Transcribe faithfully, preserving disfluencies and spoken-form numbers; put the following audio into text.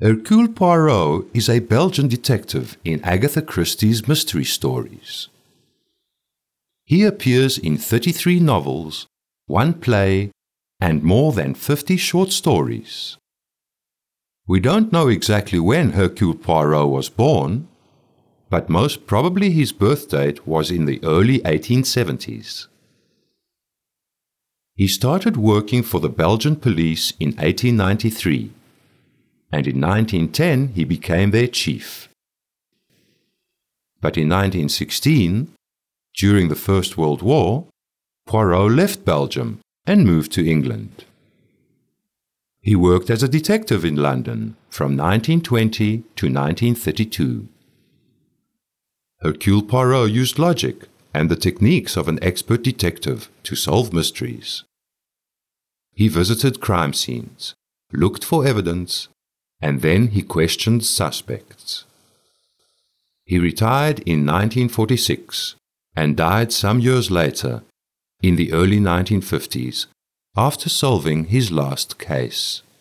Hercule Poirot is a Belgian detective in Agatha Christie's mystery stories. He appears in thirty-three novels, one play, and more than fifty short stories. We don't know exactly when Hercule Poirot was born, but most probably his birth date was in the early eighteen seventies. He started working for the Belgian police in eighteen ninety-three, and in nineteen ten he became their chief. But in nineteen sixteen, during the First World War, Poirot left Belgium and moved to England. He worked as a detective in London from nineteen twenty to nineteen thirty-two. Hercule Poirot used logic and the techniques of an expert detective to solve mysteries. He visited crime scenes, looked for evidence, and then he questioned suspects. He retired in nineteen forty-six and died some years later, in the early nineteen fifties, after solving his last case.